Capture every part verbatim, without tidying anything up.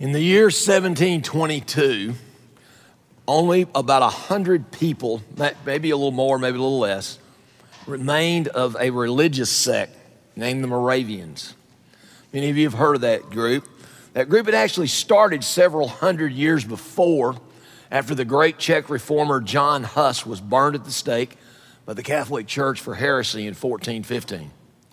In the year seventeen twenty-two, only about one hundred people, maybe a little more, maybe a little less, remained of a religious sect named the Moravians. Many of you have heard of that group. That group had actually started several hundred years before, after the great Czech reformer John Hus was burned at the stake by the Catholic Church for heresy in fourteen fifteen.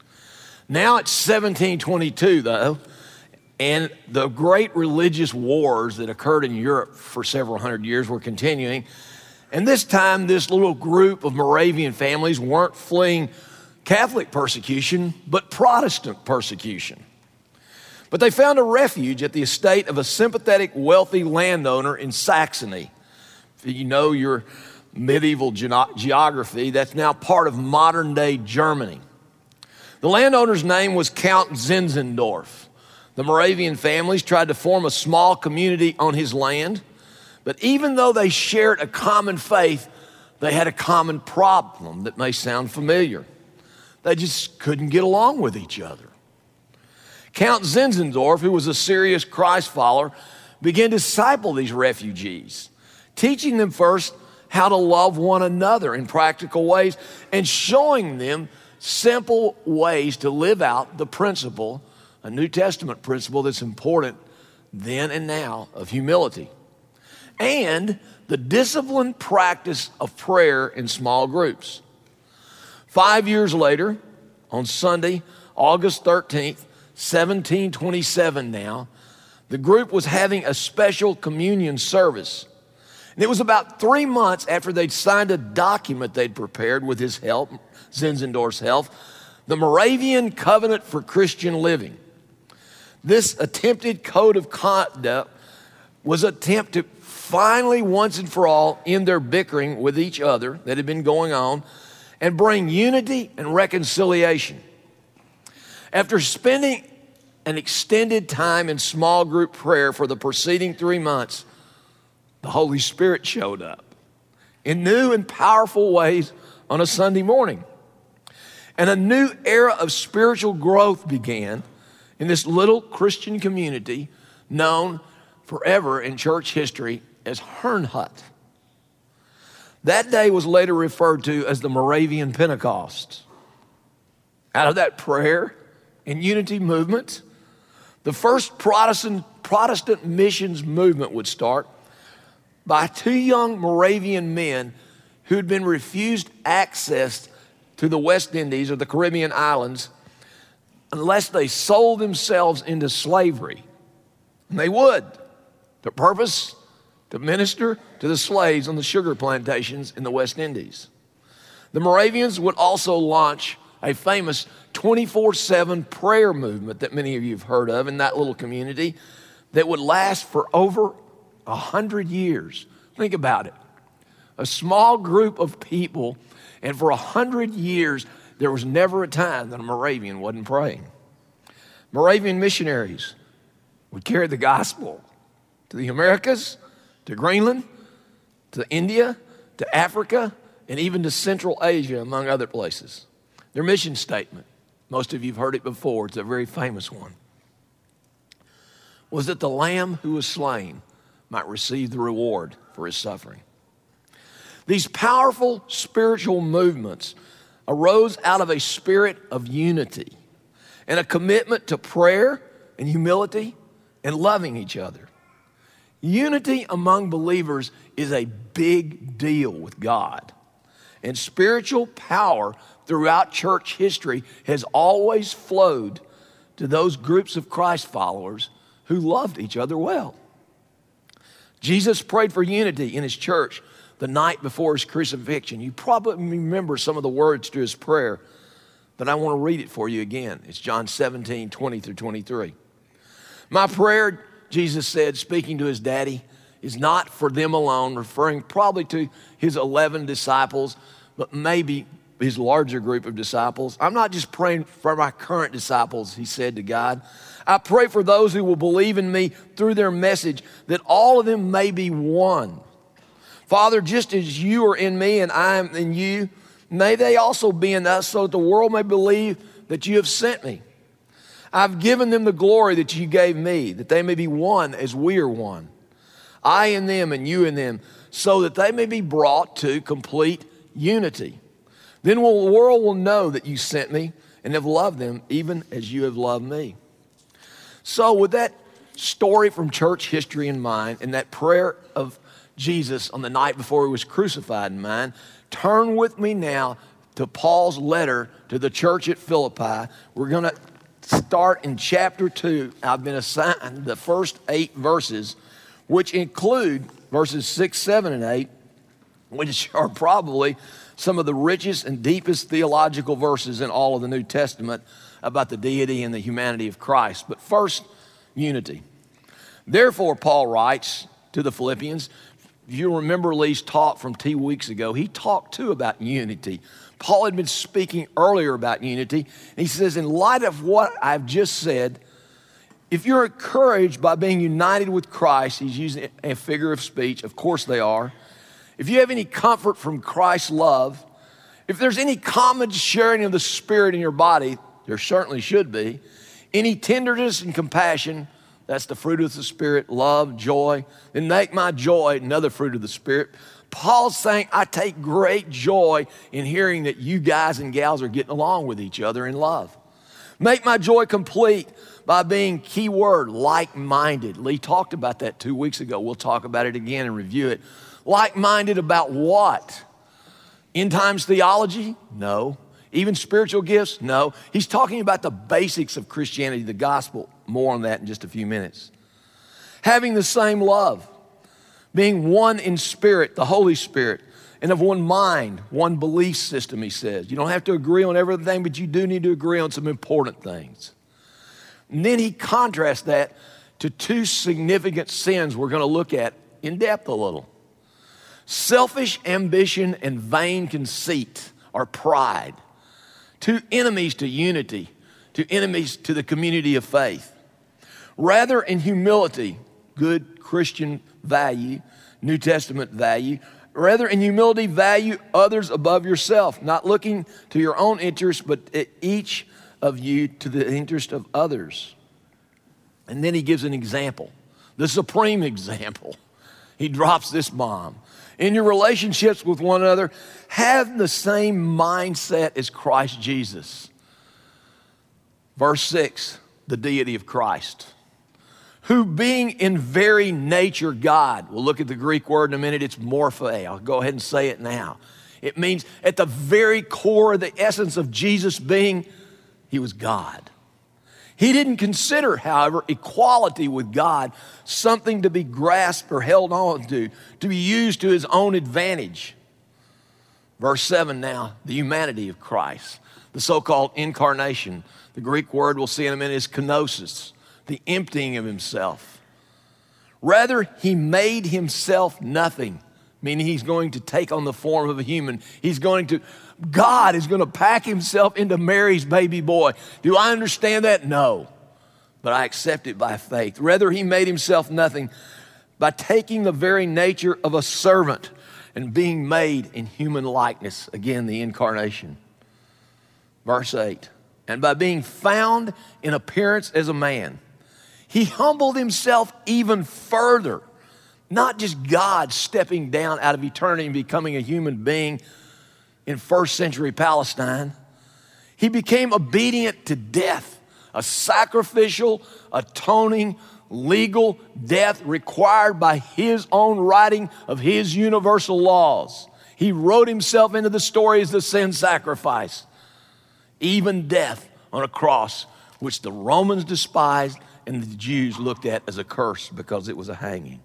Now it's seventeen twenty-two, though, and the great religious wars that occurred in Europe for several hundred years were continuing. And this time, this little group of Moravian families weren't fleeing Catholic persecution, but Protestant persecution. But they found a refuge at the estate of a sympathetic, wealthy landowner in Saxony. If you know your medieval ge- geography, that's now part of modern-day Germany. The landowner's name was Count Zinzendorf. The Moravian families tried to form a small community on his land, but even though they shared a common faith, they had a common problem that may sound familiar. They just couldn't get along with each other. Count Zinzendorf, who was a serious Christ follower, began to disciple these refugees, teaching them first how to love one another in practical ways and showing them simple ways to live out the principle, a New Testament principle that's important then and now, of humility, and the disciplined practice of prayer in small groups. Five years later, on Sunday, August thirteenth, seventeen twenty-seven now, the group was having a special communion service. And it was about three months after they'd signed a document they'd prepared with his help, Zinzendorf's help, the Moravian Covenant for Christian Living. This attempted code of conduct was an attempt to finally, once and for all, end their bickering with each other that had been going on and bring unity and reconciliation. After spending an extended time in small group prayer for the preceding three months, the Holy Spirit showed up in new and powerful ways on a Sunday morning. And a new era of spiritual growth began in this little Christian community known forever in church history as Herrnhut. That day was later referred to as the Moravian Pentecost. Out of that prayer and unity movement, the first Protestant, Protestant missions movement would start by two young Moravian men who had been refused access to the West Indies or the Caribbean islands unless they sold themselves into slavery. And they would. The purpose? To minister to the slaves on the sugar plantations in the West Indies. The Moravians would also launch a famous twenty-four seven prayer movement that many of you have heard of in that little community that would last for over a hundred years. Think about it. A small group of people, and for a hundred years, there was never a time that a Moravian wasn't praying. Moravian missionaries would carry the gospel to the Americas, to Greenland, to India, to Africa, and even to Central Asia, among other places. Their mission statement, most of you have heard it before, it's a very famous one, was that the Lamb who was slain might receive the reward for his suffering. These powerful spiritual movements arose out of a spirit of unity and a commitment to prayer and humility and loving each other. Unity among believers is a big deal with God. And spiritual power throughout church history has always flowed to those groups of Christ followers who loved each other well. Jesus prayed for unity in his church the night before his crucifixion. You probably remember some of the words to his prayer, but I want to read it for you again. It's John seventeen, twenty through twenty-three. My prayer, Jesus said, speaking to his daddy, is not for them alone, referring probably to his eleven disciples, but maybe his larger group of disciples. I'm not just praying for my current disciples, he said to God. I pray for those who will believe in me through their message, that all of them may be one. Father, just as you are in me and I am in you, may they also be in us, so that the world may believe that you have sent me. I've given them the glory that you gave me, that they may be one as we are one. I in them and you in them, so that they may be brought to complete unity. Then will, the world will know that you sent me and have loved them even as you have loved me. So with that story from church history in mind and that prayer of Jesus on the night before he was crucified in mind, turn with me now to Paul's letter to the church at Philippi. We're going to start in chapter two. I've been assigned the first eight verses, which include verses six, seven, and eight, which are probably some of the richest and deepest theological verses in all of the New Testament about the deity and the humanity of Christ. But first, unity. Therefore, Paul writes to the Philippians, if you remember Lee's talk from two weeks ago, he talked too about unity. Paul had been speaking earlier about unity. And he says, in light of what I've just said, if you're encouraged by being united with Christ, he's using a figure of speech, of course they are. If you have any comfort from Christ's love, if there's any common sharing of the Spirit in your body, there certainly should be, any tenderness and compassion, that's the fruit of the Spirit, love, joy, then make my joy another fruit of the Spirit. Paul's saying, I take great joy in hearing that you guys and gals are getting along with each other in love. Make my joy complete by being, key word, like-minded. Lee talked about that two weeks ago. We'll talk about it again and review it. Like-minded about what? End times theology? No. Even spiritual gifts? No. He's talking about the basics of Christianity, the gospel. More on that in just a few minutes. Having the same love. Being one in spirit, the Holy Spirit, and of one mind, one belief system, he says. You don't have to agree on everything, but you do need to agree on some important things. And then he contrasts that to two significant sins we're going to look at in depth a little. Selfish ambition and vain conceit, or pride. Two enemies to unity, two enemies to the community of faith. Rather, in humility, good Christian value, New Testament value, rather in humility value others above yourself, not looking to your own interest, but at each of you to the interest of others. And then he gives an example, the supreme example. He drops this bomb. In your relationships with one another, have the same mindset as Christ Jesus. Verse six, the deity of Christ, who being in very nature God. We'll look at the Greek word in a minute. It's morphe. I'll go ahead and say it now. It means at the very core, the essence of Jesus being, he was God. He didn't consider, however, equality with God something to be grasped or held on to, to be used to his own advantage. Verse seven now, the humanity of Christ, the so-called incarnation. The Greek word we'll see in a minute is kenosis, the emptying of himself. Rather, he made himself nothing, meaning he's going to take on the form of a human. He's going to, God is going to pack himself into Mary's baby boy. Do I understand that? No, but I accept it by faith. Rather, he made himself nothing by taking the very nature of a servant and being made in human likeness. Again, the incarnation. Verse eight, and by being found in appearance as a man, he humbled himself even further. Not just God stepping down out of eternity and becoming a human being in first century Palestine. He became obedient to death, a sacrificial, atoning, legal death required by his own writing of his universal laws. He wrote himself into the story as the sin sacrifice, even death on a cross, which the Romans despised and the Jews looked at as a curse because it was a hanging.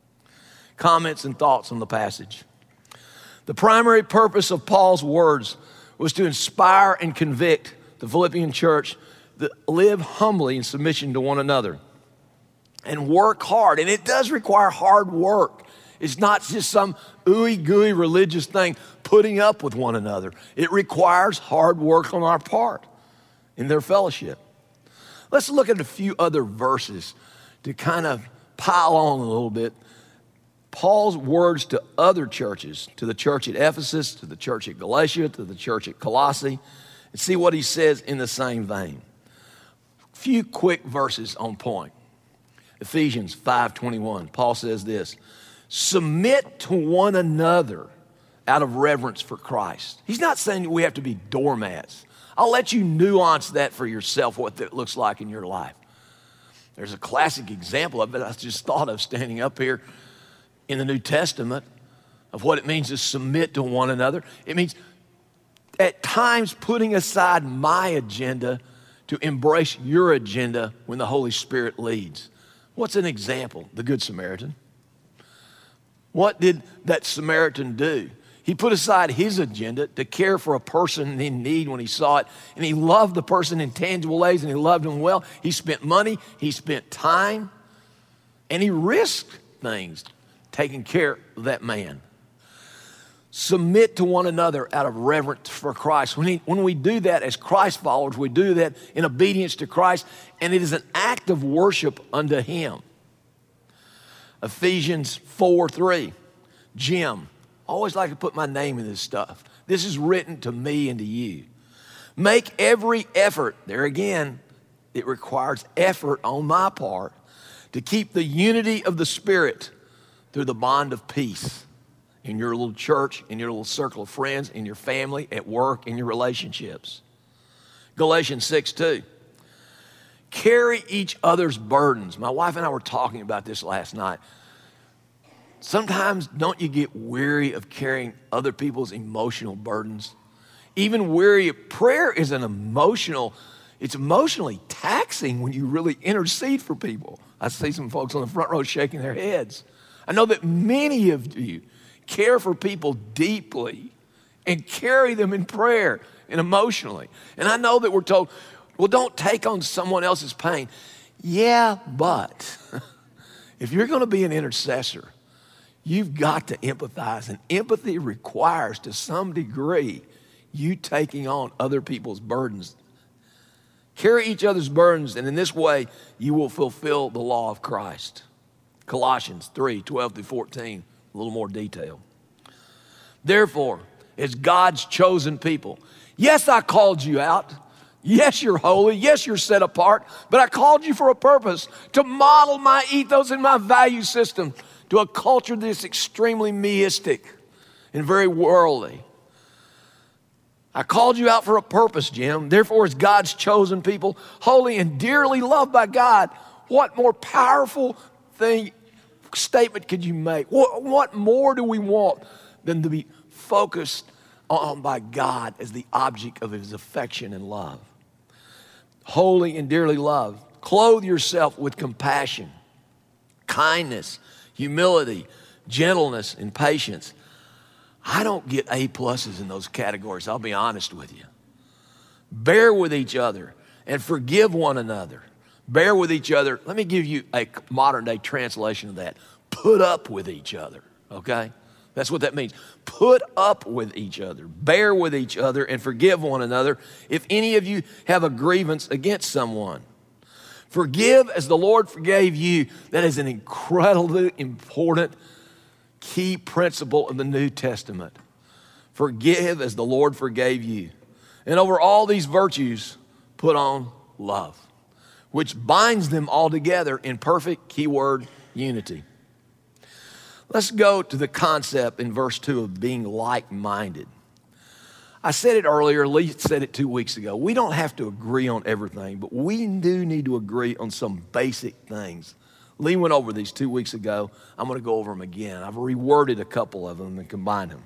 Comments and thoughts on the passage. The primary purpose of Paul's words was to inspire and convict the Philippian church to live humbly in submission to one another and work hard. And it does require hard work. It's not just some ooey gooey religious thing, putting up with one another. It requires hard work on our part in their fellowship. Let's look at a few other verses to kind of pile on a little bit. Paul's words to other churches, to the church at Ephesus, to the church at Galatia, to the church at Colossae, and see what he says in the same vein. few quick verses on point. Ephesians five twenty-one, Paul says this, submit to one another out of reverence for Christ. He's not saying that we have to be doormats. I'll let you nuance that for yourself, what that looks like in your life. There's a classic example of it I just thought of standing up here in the New Testament of what it means to submit to one another. It means at times putting aside my agenda to embrace your agenda when the Holy Spirit leads. What's an example? The Good Samaritan. What did that Samaritan do? He put aside his agenda to care for a person in need when he saw it, and he loved the person in tangible ways, and he loved him well. He spent money, he spent time, and he risked things taking care of that man. Submit to one another out of reverence for Christ. When, he, when we do that as Christ followers, we do that in obedience to Christ, and it is an act of worship unto him. Ephesians four three, Jim. I always like to put my name in this stuff. This is written to me and to you. Make every effort, there again, it requires effort on my part, to keep the unity of the Spirit through the bond of peace in your little church, in your little circle of friends, in your family, at work, in your relationships. Galatians six two. Carry each other's burdens. My wife and I were talking about this last night. Sometimes don't you get weary of carrying other people's emotional burdens? Even weary of prayer is an emotional, it's emotionally taxing when you really intercede for people. I see some folks on the front row shaking their heads. I know that many of you care for people deeply and carry them in prayer and emotionally. And I know that we're told, well, don't take on someone else's pain. Yeah, but if you're going to be an intercessor, you've got to empathize, and empathy requires, to some degree, you taking on other people's burdens. Carry each other's burdens, and in this way, you will fulfill the law of Christ. Colossians three twelve through fourteen, a little more detail. Therefore, as God's chosen people, yes, I called you out. Yes, you're holy. Yes, you're set apart. But I called you for a purpose, to model my ethos and my value system to a culture that's extremely meistic and very worldly. I called you out for a purpose, Jim. Therefore, as God's chosen people, holy and dearly loved by God, what more powerful thing, statement could you make? What, what more do we want than to be focused on by God as the object of his affection and love? Holy and dearly loved. Clothe yourself with compassion, kindness, humility, gentleness, and patience. I don't get A pluses in those categories, I'll be honest with you. Bear with each other and forgive one another. Bear with each other. Let me give you a modern day translation of that. Put up with each other, okay? That's what that means. Put up with each other. Bear with each other and forgive one another if any of you have a grievance against someone. Forgive as the Lord forgave you. That is an incredibly important key principle of the New Testament. Forgive as the Lord forgave you. And over all these virtues, put on love, which binds them all together in perfect, keyword, unity. Let's go to the concept in verse two of being like-minded. I said it earlier, Lee said it two weeks ago. We don't have to agree on everything, but we do need to agree on some basic things. Lee went over these two weeks ago. I'm going to go over them again. I've reworded a couple of them and combined them.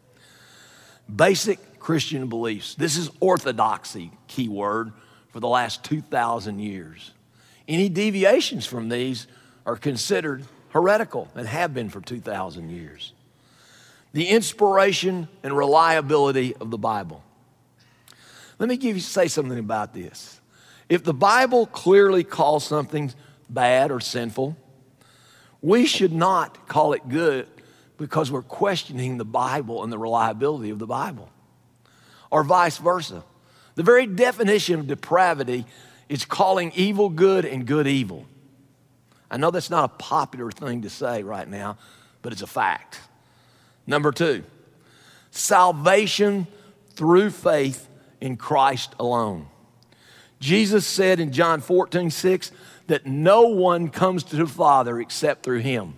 Basic Christian beliefs. This is orthodoxy, keyword, for the last two thousand years. Any deviations from these are considered heretical and have been for two thousand years. The inspiration and reliability of the Bible. Let me give you say something about this. If the Bible clearly calls something bad or sinful, we should not call it good because we're questioning the Bible and the reliability of the Bible, or vice versa. The very definition of depravity is calling evil good and good evil. I know that's not a popular thing to say right now, but it's a fact. Number two, salvation through faith in Christ alone. Jesus said in John fourteen six that no one comes to the Father except through him.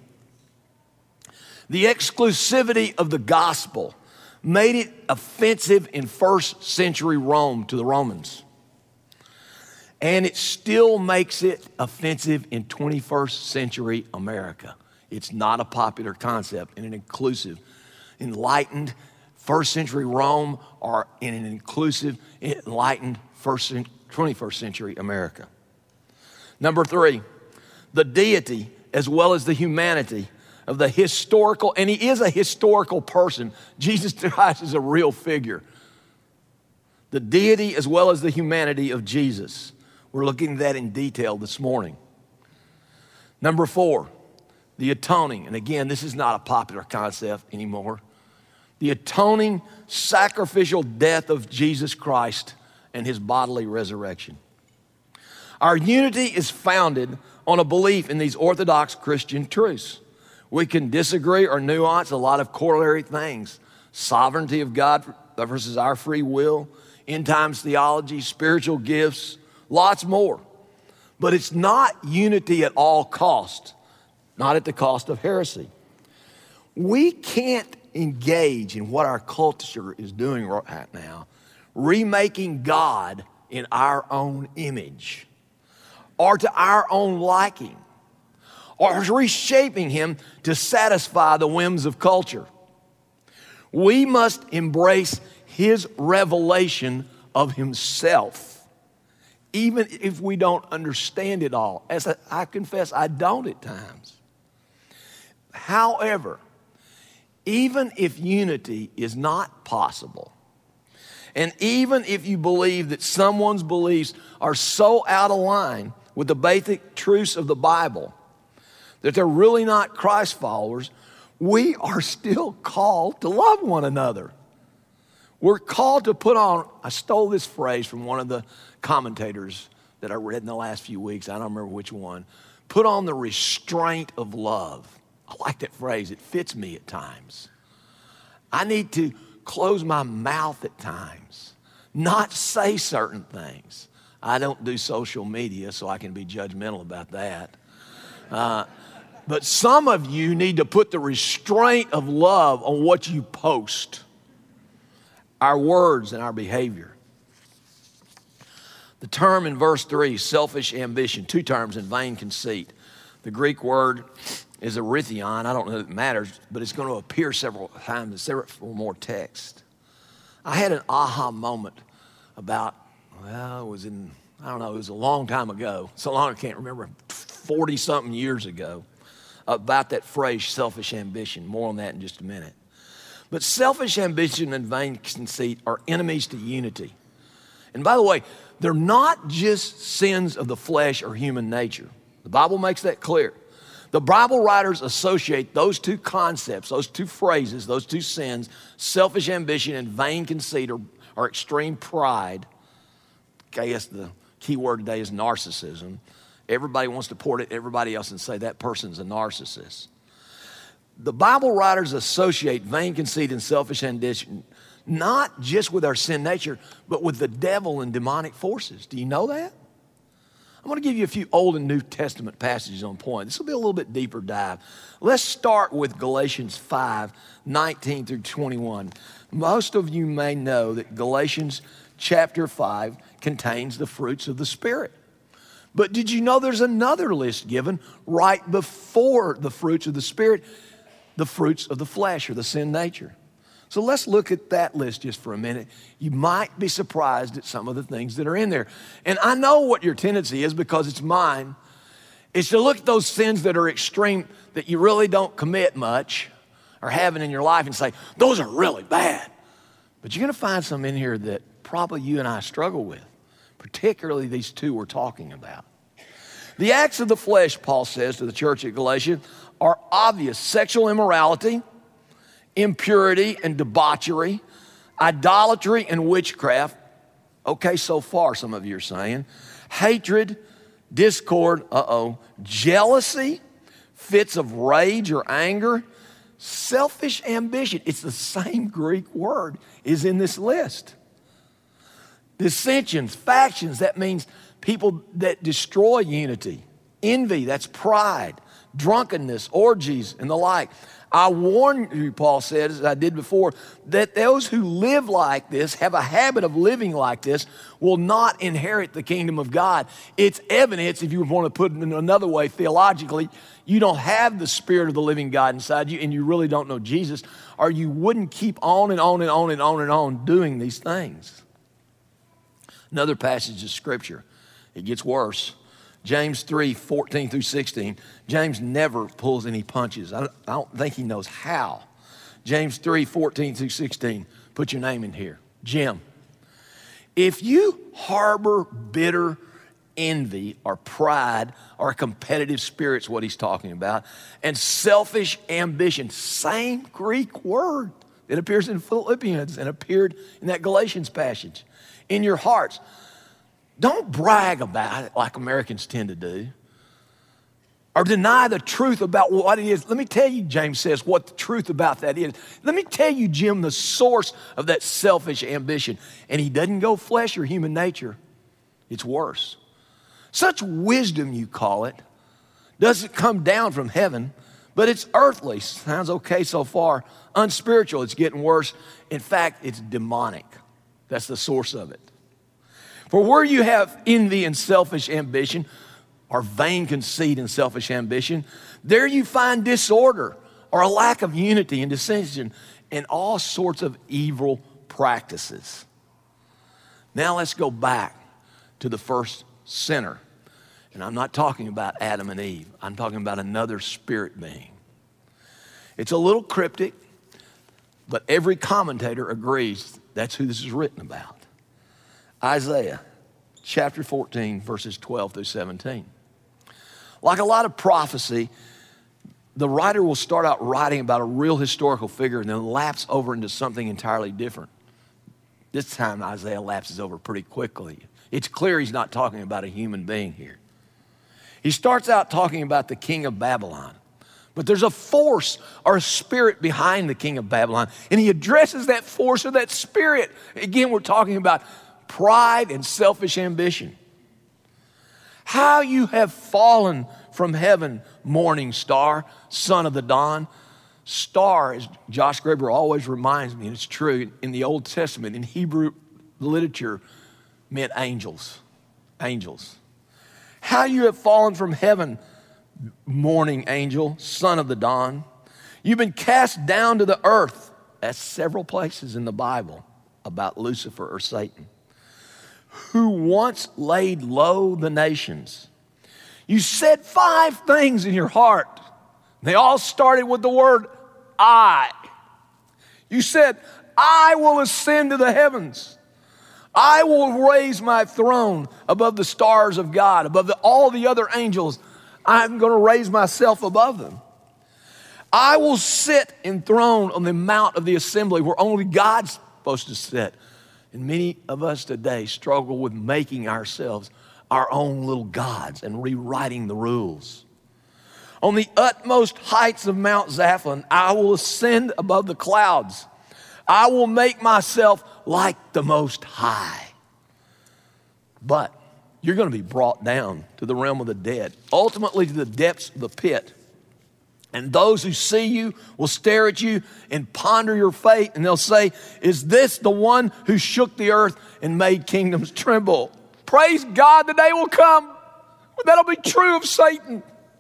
The exclusivity of the gospel made it offensive in first century Rome to the Romans. And it still makes it offensive in twenty-first century America. It's not a popular concept in an inclusive, enlightened first century Rome or in an inclusive, enlightened first, twenty-first century America. Number three, the deity as well as the humanity of the historical, and he is a historical person. Jesus Christ is a real figure. The deity as well as the humanity of Jesus. We're looking at that in detail this morning. Number four, the atoning. And again, this is not a popular concept anymore. The atoning sacrificial death of Jesus Christ and his bodily resurrection. Our unity is founded on a belief in these orthodox Christian truths. We can disagree or nuance a lot of corollary things. Sovereignty of God versus our free will, end times theology, spiritual gifts, lots more. But it's not unity at all cost, not at the cost of heresy. We can't engage in what our culture is doing right now, remaking God in our own image or to our own liking, or reshaping him to satisfy the whims of culture. We must embrace his revelation of himself, even if we don't understand it all. As I, I confess, I don't at times. However, even if unity is not possible, and even if you believe that someone's beliefs are so out of line with the basic truths of the Bible, that they're really not Christ followers, we are still called to love one another. We're called to put on, I stole this phrase from one of the commentators that I read in the last few weeks, I don't remember which one, put on the restraint of love. I like that phrase, it fits me at times. I need to close my mouth at times, not say certain things. I don't do social media, so I can be judgmental about that. Uh, But some of you need to put the restraint of love on what you post, our words and our behavior. The term in verse three, selfish ambition, two terms in vain conceit. The Greek word is erythion. I don't know if it matters, but it's going to appear several times in several more texts. I had an aha moment about, well, it was in, I don't know, it was a long time ago. So long I can't remember, forty-something years ago. About that phrase, selfish ambition. More on that in just a minute. But selfish ambition and vain conceit are enemies to unity. And by the way, they're not just sins of the flesh or human nature. The Bible makes that clear. The Bible writers associate those two concepts, those two phrases, those two sins, selfish ambition and vain conceit, or, or extreme pride. I guess the key word today is narcissism. Everybody wants to point at everybody else and say that person's a narcissist. The Bible writers associate vain conceit and selfish ambition not just with our sin nature, but with the devil and demonic forces. Do you know that? I'm going to give you a few Old and New Testament passages on point. This will be a little bit deeper dive. Let's start with Galatians five, nineteen through twenty-one. Most of you may know that Galatians chapter five contains the fruits of the Spirit. But did you know there's another list given right before the fruits of the Spirit, the fruits of the flesh or the sin nature? So let's look at that list just for a minute. You might be surprised at some of the things that are in there. And I know what your tendency is because it's mine. It's to look at those sins that are extreme, that you really don't commit much or having in your life and say, those are really bad. But you're going to find some in here that probably you and I struggle with. Particularly these two we're talking about. The acts of the flesh, Paul says to the church at Galatia, are obvious. Sexual immorality, impurity and debauchery, idolatry and witchcraft. Okay, so far, some of you are saying. Hatred, discord, uh-oh, jealousy, fits of rage or anger, selfish ambition. It's the same Greek word is in this list. Dissensions, factions, that means people that destroy unity. Envy, that's pride. Drunkenness, orgies, and the like. I warn you, Paul said, as I did before, that those who live like this, have a habit of living like this, will not inherit the kingdom of God. It's evidence, if you want to put it in another way, theologically, you don't have the Spirit of the living God inside you, and you really don't know Jesus, or you wouldn't keep on and on and on and on and on doing these things. Another passage of Scripture, it gets worse. James three, fourteen through sixteen. James never pulls any punches. I don't, I don't think he knows how. James three, fourteen through sixteen. Put your name in here. Jim. If you harbor bitter envy or pride or competitive spirit's what he's talking about, and selfish ambition, same Greek word that appears in Philippians and appeared in that Galatians passage, in your hearts, don't brag about it like Americans tend to do, or deny the truth about what it is. Let me tell you, James says, what the truth about that is. Let me tell you, Jim, the source of that selfish ambition. And he doesn't go flesh or human nature. It's worse. Such wisdom, you call it, doesn't come down from heaven, but it's earthly. Sounds okay so far. Unspiritual, it's getting worse. In fact, it's demonic. That's the source of it. For where you have envy and selfish ambition, or vain conceit and selfish ambition, there you find disorder or a lack of unity and dissension and all sorts of evil practices. Now let's go back to the first sinner. And I'm not talking about Adam and Eve. I'm talking about another spirit being. It's a little cryptic, but every commentator agrees that's who this is written about. Isaiah chapter fourteen, verses twelve through seventeen. Like a lot of prophecy, the writer will start out writing about a real historical figure and then lapse over into something entirely different. This time Isaiah lapses over pretty quickly. It's clear he's not talking about a human being here. He starts out talking about the king of Babylon. But there's a force or a spirit behind the king of Babylon. And he addresses that force or that spirit. Again, we're talking about pride and selfish ambition. How you have fallen from heaven, morning star, son of the dawn. Star, as Josh Graber always reminds me, and it's true, in the Old Testament, in Hebrew literature, meant angels. Angels. How you have fallen from heaven, morning angel, son of the dawn. You've been cast down to the earth. That's several places in the Bible about Lucifer or Satan, who once laid low the nations. You said five things in your heart. They all started with the word I. You said, I will ascend to the heavens. I will raise my throne above the stars of God, above the, all the other angels. I'm going to raise myself above them. I will sit enthroned on the mount of the assembly where only God's supposed to sit. And many of us today struggle with making ourselves our own little gods and rewriting the rules. On the utmost heights of Mount Zaphon, I will ascend above the clouds. I will make myself like the Most High. But you're going to be brought down to the realm of the dead, ultimately to the depths of the pit. And those who see you will stare at you and ponder your fate, and they'll say, is this the one who shook the earth and made kingdoms tremble? Praise God, the day will come. That'll be true of Satan.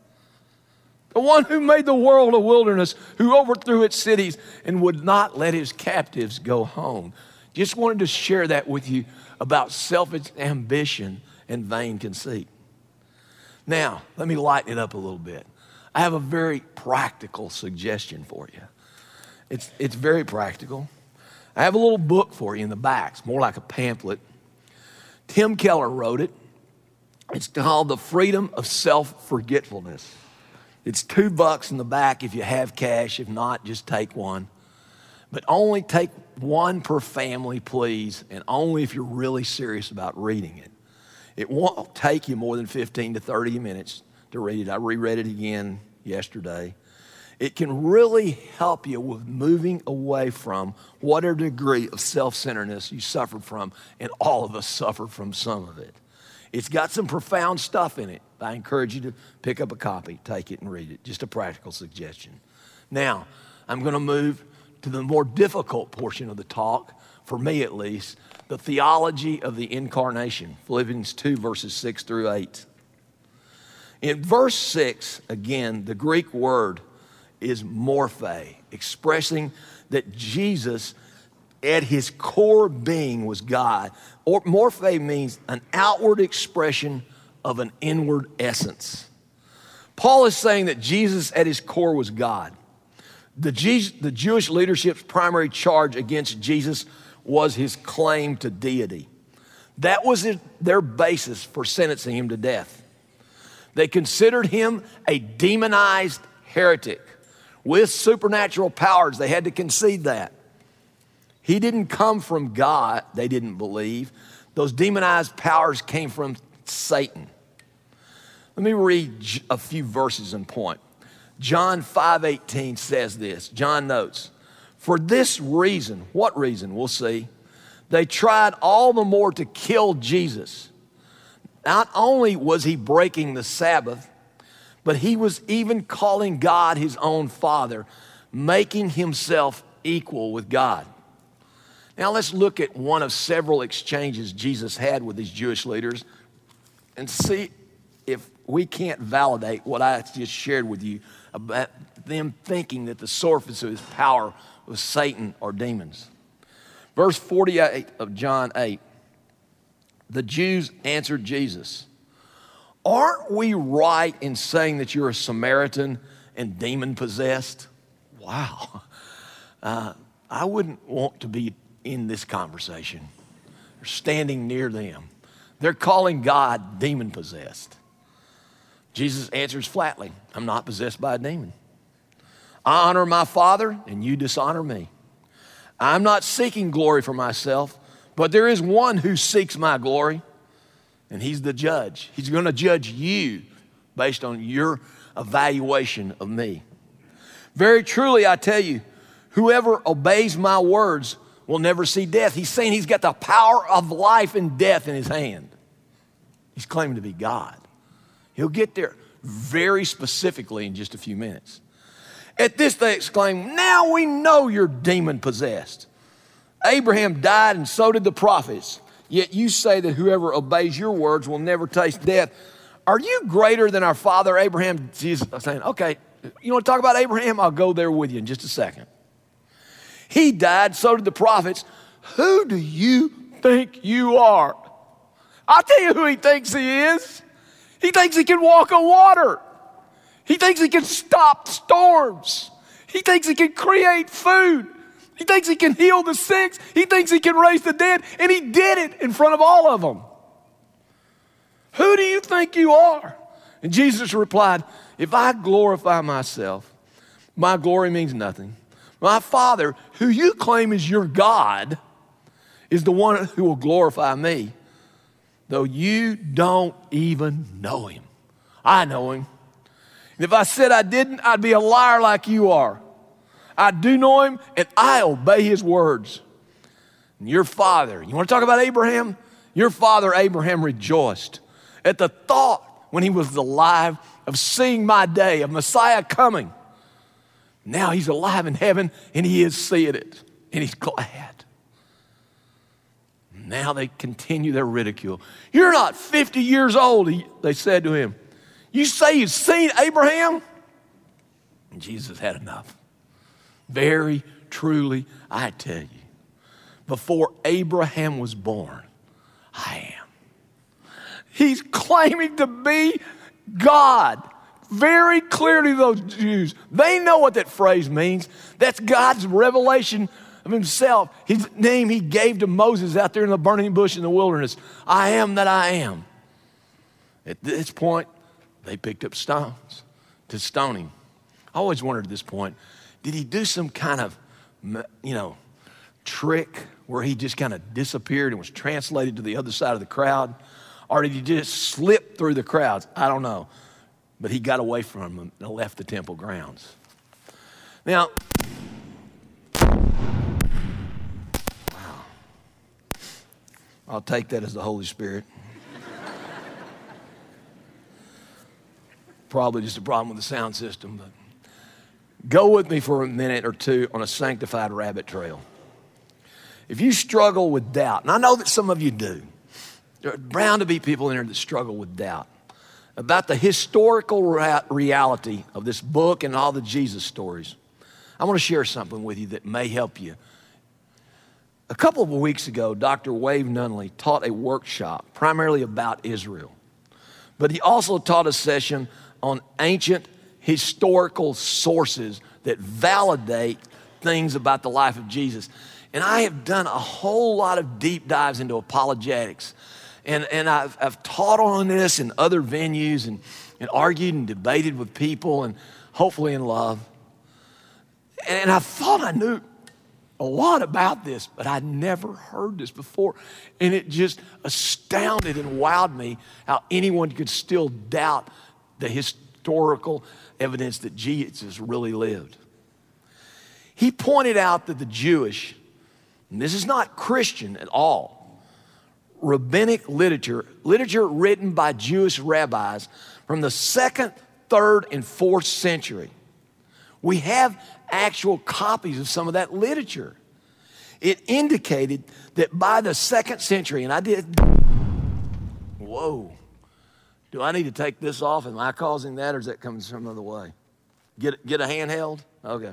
The one who made the world a wilderness, who overthrew its cities and would not let his captives go home. Just wanted to share that with you about selfish ambition and vain conceit. Now, let me lighten it up a little bit. I have a very practical suggestion for you. It's, it's very practical. I have a little book for you in the back. It's more like a pamphlet. Tim Keller wrote it. It's called The Freedom of Self-Forgetfulness. It's two bucks in the back if you have cash. If not, just take one. But only take one per family, please, and only if you're really serious about reading it. It won't take you more than fifteen to thirty minutes to read it. I reread it again yesterday. It can really help you with moving away from whatever degree of self-centeredness you suffered from, and all of us suffer from some of it. It's got some profound stuff in it. I encourage you to pick up a copy, take it, and read it. Just a practical suggestion. Now, I'm going to move to the more difficult portion of the talk, for me at least, the theology of the incarnation, Philippians two, verses six through eight. In verse six, again, the Greek word is morphe, expressing that Jesus at his core being was God. Or morphe means an outward expression of an inward essence. Paul is saying that Jesus at his core was God. The, Je- the Jewish leadership's primary charge against Jesus was his claim to deity. That was it, their basis for sentencing him to death. They considered him a demonized heretic with supernatural powers. They had to concede that. He didn't come from God, they didn't believe. Those demonized powers came from Satan. Let me read a few verses in point. John five eighteen says this. John notes, for this reason, what reason? We'll see. They tried all the more to kill Jesus. Not only was he breaking the Sabbath, but he was even calling God his own Father, making himself equal with God. Now let's look at one of several exchanges Jesus had with these Jewish leaders and see if we can't validate what I just shared with you about them thinking that the source of his power was Satan or demons. Verse forty-eight of John eight, the Jews answered Jesus, aren't we right in saying that you're a Samaritan and demon-possessed? Wow. Uh, I wouldn't want to be in this conversation. They're standing near them. They're calling God demon-possessed. Jesus answers flatly, I'm not possessed by a demon. I honor my Father, and you dishonor me. I'm not seeking glory for myself, but there is one who seeks my glory, and he's the judge. He's going to judge you based on your evaluation of me. Very truly, I tell you, whoever obeys my words will never see death. He's saying he's got the power of life and death in his hand. He's claiming to be God. He'll get there very specifically in just a few minutes. At this they exclaim, now we know you're demon-possessed. Abraham died and so did the prophets. Yet you say that whoever obeys your words will never taste death. Are you greater than our father Abraham? Jesus saying, okay, you want to talk about Abraham? I'll go there with you in just a second. He died, so did the prophets. Who do you think you are? I'll tell you who he thinks he is. He thinks he can walk on water. He thinks he can stop storms. He thinks he can create food. He thinks he can heal the sick. He thinks he can raise the dead. And he did it in front of all of them. Who do you think you are? And Jesus replied, if I glorify myself, my glory means nothing. My Father, who you claim is your God, is the one who will glorify me, though you don't even know him. I know him. And if I said I didn't, I'd be a liar like you are. I do know him, and I obey his words. And your father, you want to talk about Abraham? Your father Abraham rejoiced at the thought when he was alive of seeing my day, of Messiah coming. Now he's alive in heaven, and he is seeing it, and he's glad. Now they continue their ridicule. You're not fifty years old, he, they said to him. You say you've seen Abraham? And Jesus had enough. Very truly, I tell you, before Abraham was born, I am. He's claiming to be God. Very clearly, those Jews, they know what that phrase means. That's God's revelation of himself. His name he gave to Moses out there in the burning bush in the wilderness. I am that I am. At this point, they picked up stones to stone him. I always wondered at this point, did he do some kind of, you know, trick where he just kind of disappeared and was translated to the other side of the crowd? Or did he just slip through the crowds? I don't know. But he got away from them and left the temple grounds. Now, wow. I'll take that as the Holy Spirit. Probably just a problem with the sound system, but go with me for a minute or two on a sanctified rabbit trail. If you struggle with doubt, and I know that some of you do, there are bound to be people in here that struggle with doubt about the historical reality of this book and all the Jesus stories. I want to share something with you that may help you. A couple of weeks ago, Doctor Wave Nunley taught a workshop primarily about Israel, but he also taught a session on ancient historical sources that validate things about the life of Jesus. And I have done a whole lot of deep dives into apologetics. And, and I've, I've taught on this in other venues and, and argued and debated with people and hopefully in love. And I thought I knew a lot about this, but I'd never heard this before. And it just astounded and wowed me how anyone could still doubt the historical evidence that Jesus really lived. He pointed out that the Jewish, and this is not Christian at all, rabbinic literature, literature written by Jewish rabbis from the second, third, and fourth century. We have actual copies of some of that literature. It indicated that by the second century, and I did, whoa, do I need to take this off? Am I causing that, or is that coming some other way? Get, get a handheld? Okay.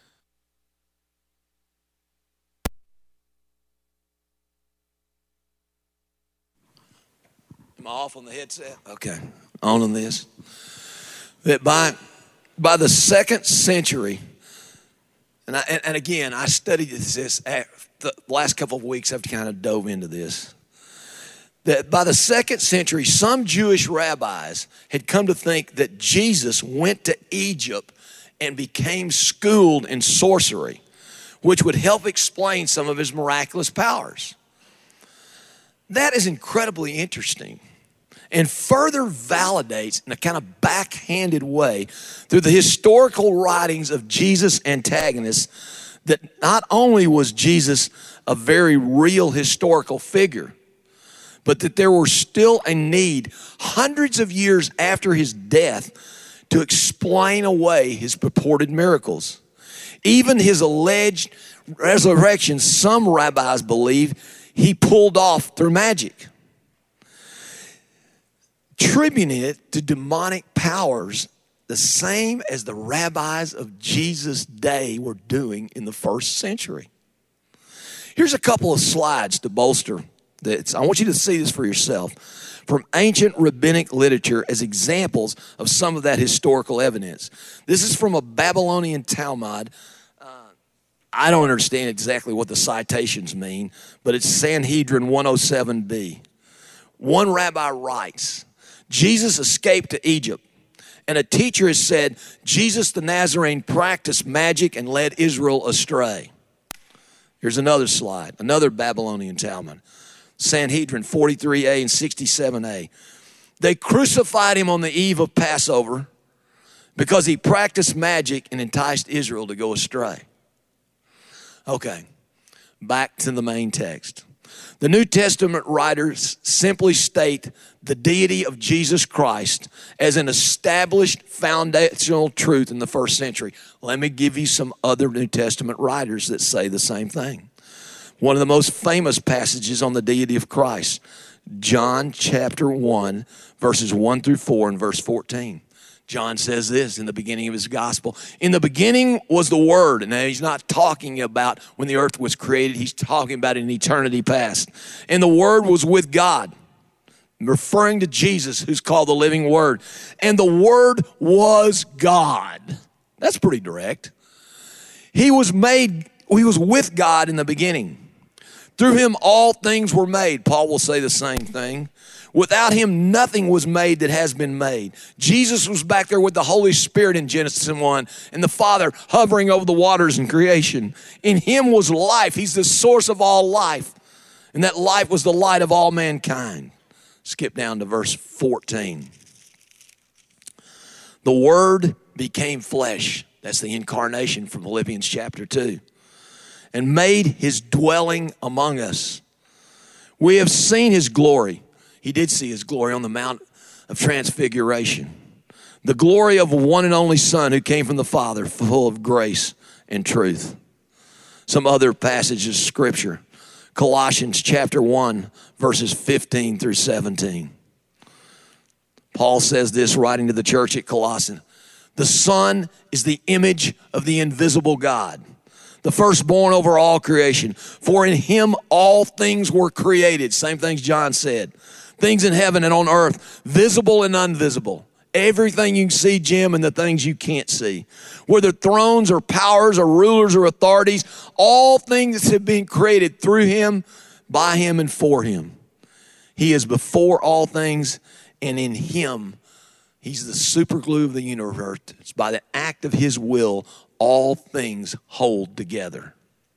Am I off on the headset? Okay, on on this. That by, by the second century, and, I, and, and again, I studied this, this the last couple of weeks. I've kind of dove into this. That by the second century, some Jewish rabbis had come to think that Jesus went to Egypt and became schooled in sorcery, which would help explain some of his miraculous powers. That is incredibly interesting and further validates in a kind of backhanded way through the historical writings of Jesus' antagonists that not only was Jesus a very real historical figure, but that there was still a need hundreds of years after his death to explain away his purported miracles. Even his alleged resurrection, some rabbis believe he pulled off through magic, attributing it to demonic powers, the same as the rabbis of Jesus' day were doing in the first century. Here's a couple of slides to bolster this. I want you to see this for yourself from ancient rabbinic literature as examples of some of that historical evidence. This is from a Babylonian Talmud. Uh, I don't understand exactly what the citations mean, but it's Sanhedrin one oh seven b. One rabbi writes, Jesus escaped to Egypt, and a teacher has said, Jesus the Nazarene practiced magic and led Israel astray. Here's another slide, another Babylonian Talmud. Sanhedrin forty-three a and sixty-seven a. They crucified him on the eve of Passover because he practiced magic and enticed Israel to go astray. Okay, back to the main text. The New Testament writers simply state the deity of Jesus Christ as an established foundational truth in the first century. Let me give you some other New Testament writers that say the same thing. One of the most famous passages on the deity of Christ, John chapter one, verses one through four and verse fourteen. John says this in the beginning of his gospel. In the beginning was the Word. And now he's not talking about when the earth was created. He's talking about in eternity past. And the Word was with God, referring to Jesus, who's called the living Word. And the Word was God. That's pretty direct. He was made, he was with God in the beginning. Through him all things were made. Paul will say the same thing. Without him, nothing was made that has been made. Jesus was back there with the Holy Spirit in Genesis one, and the Father hovering over the waters in creation. In him was life. He's the source of all life. And that life was the light of all mankind. Skip down to verse fourteen. The Word became flesh. That's the incarnation from Philippians chapter two. And made his dwelling among us. We have seen his glory. He did see his glory on the Mount of Transfiguration. The glory of a one and only Son who came from the Father, full of grace and truth. Some other passages of Scripture. Colossians chapter one, verses fifteen through seventeen. Paul says this, writing to the church at Colossians. The Son is the image of the invisible God, the firstborn over all creation. For in him all things were created. Same things John said. Things in heaven and on earth, visible and invisible. Everything you can see, Jim, and the things you can't see. Whether thrones or powers or rulers or authorities, all things have been created through him, by him, and for him. He is before all things, and in him, he's the super glue of the universe. It's by the act of his will, all things hold together.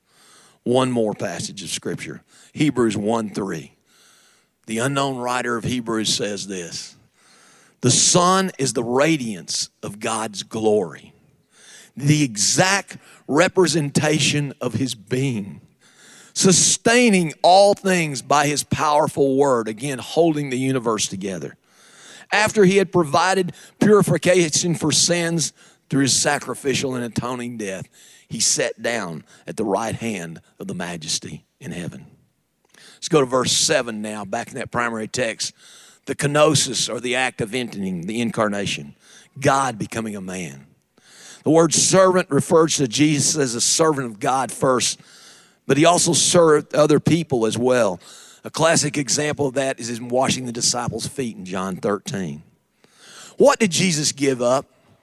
One more passage of Scripture, Hebrews one three. The unknown writer of Hebrews says this. The Son is the radiance of God's glory, the exact representation of his being, sustaining all things by his powerful word, again, holding the universe together. After he had provided purification for sins through his sacrificial and atoning death, he sat down at the right hand of the Majesty in heaven. Let's go to verse seven now, back in that primary text. The kenosis, or the act of entering, the incarnation. God becoming a man. The word servant refers to Jesus as a servant of God first, but he also served other people as well. A classic example of that is him washing the disciples' feet in John thirteen. What did Jesus give up?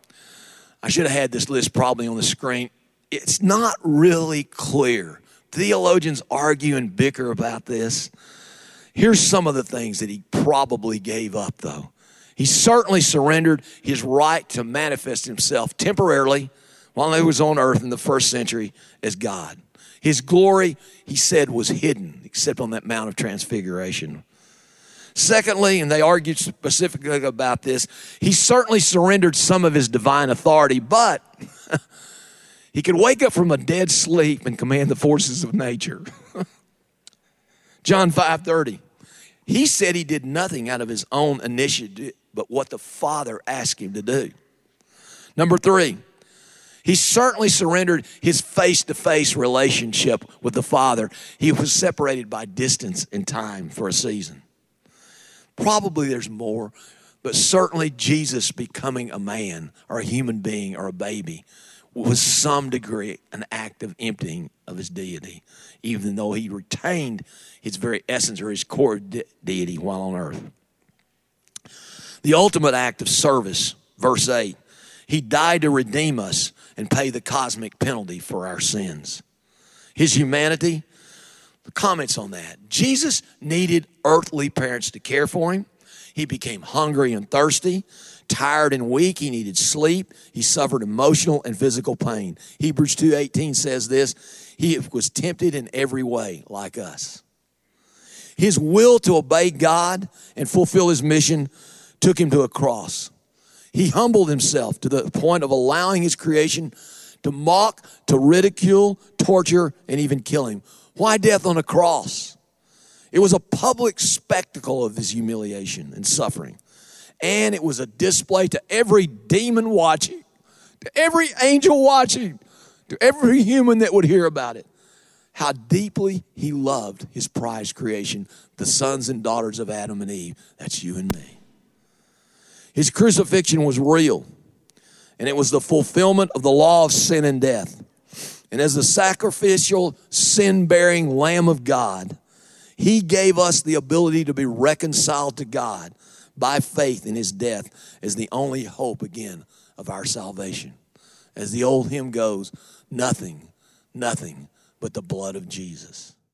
I should have had this list probably on the screen. It's not really clear. Theologians argue and bicker about this. Here's some of the things that he probably gave up, though. He certainly surrendered his right to manifest himself temporarily while he was on earth in the first century as God. His glory, he said, was hidden, except on that Mount of Transfiguration. Secondly, and they argued specifically about this, he certainly surrendered some of his divine authority, but he could wake up from a dead sleep and command the forces of nature. John five thirty. He said he did nothing out of his own initiative, but what the Father asked him to do. Number three, he certainly surrendered his face-to-face relationship with the Father. He was separated by distance and time for a season. Probably there's more, but certainly Jesus becoming a man or a human being or a baby was some degree an act of emptying of his deity, even though he retained his very essence or his core de- deity while on earth. The ultimate act of service, verse eight, he died to redeem us and pay the cosmic penalty for our sins. His humanity, the comments on that. Jesus needed earthly parents to care for him. He became hungry and thirsty, tired and weak. He needed sleep. He suffered emotional and physical pain. Hebrews two eighteen says this, he was tempted in every way like us. His will to obey God and fulfill his mission took him to a cross. He humbled himself to the point of allowing his creation to mock, to ridicule, torture, and even kill him. Why death on a cross? It was a public spectacle of his humiliation and suffering. And it was a display to every demon watching, to every angel watching, to every human that would hear about it, how deeply he loved his prized creation, the sons and daughters of Adam and Eve. That's you and me. His crucifixion was real, and it was the fulfillment of the law of sin and death. And as the sacrificial, sin-bearing Lamb of God, he gave us the ability to be reconciled to God by faith in his death as the only hope, again, of our salvation. As the old hymn goes, nothing, nothing but the blood of Jesus.